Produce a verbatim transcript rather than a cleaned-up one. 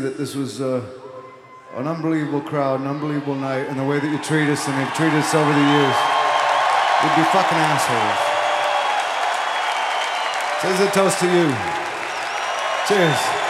that this was uh, an unbelievable crowd, an unbelievable night, and the way that you treat us and they've treated us over the years. We'd be fucking assholes. So this is a toast to you. Cheers.